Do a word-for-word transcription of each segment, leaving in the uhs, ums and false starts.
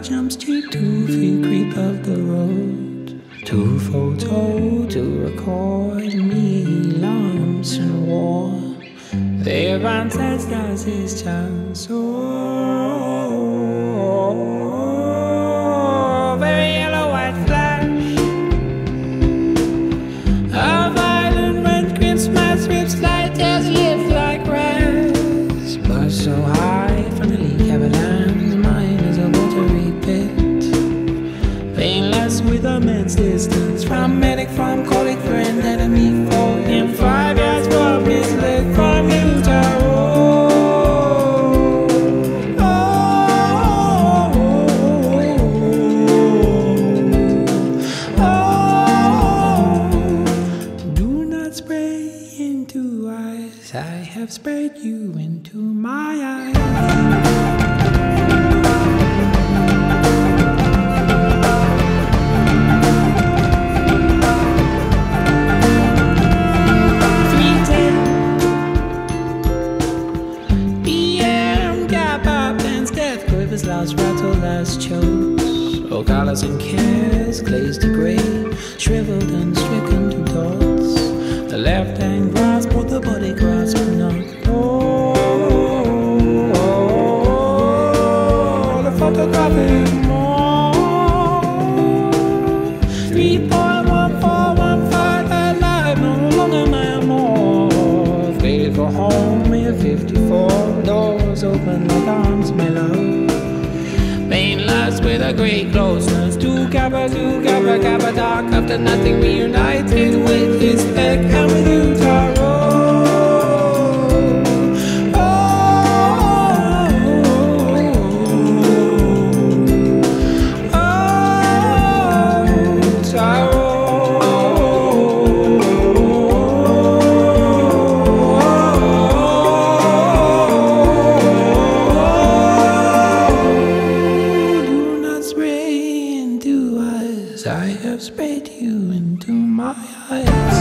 Jump Street, two feet creep up the road. Two photo to record me, lumps and war. They runs as does his chance. Oh, very yellow white flash. A violent red Christmas rips light as live like grass. But so high from the leak avalanche, mine is a watery pit. Painless with immense distance from medic, from colleague, friend, enemy, foe. In five years from misled from Utah. I have sprayed you into my eyes. three ten P M gap up and death quivers, last rattle, last chokes. Oh, colors and cares glazed to grey, shriveled and stricken to dots. The left hand grasp, but the body grasp not. Oh, oh, oh, the photographic more. Three point one four one five alive, no longer my more. Faded for home, we have fifty-four doors open like arms, my love. Painless with a great closeness. Two kappa, two kappa, kappa, dark after nothing, reunited with his peck and with you, Taro. Oh, oh, oh, Taro. I have sprayed you into my eyes.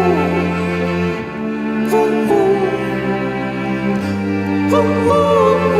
Ooh, ooh, ooh.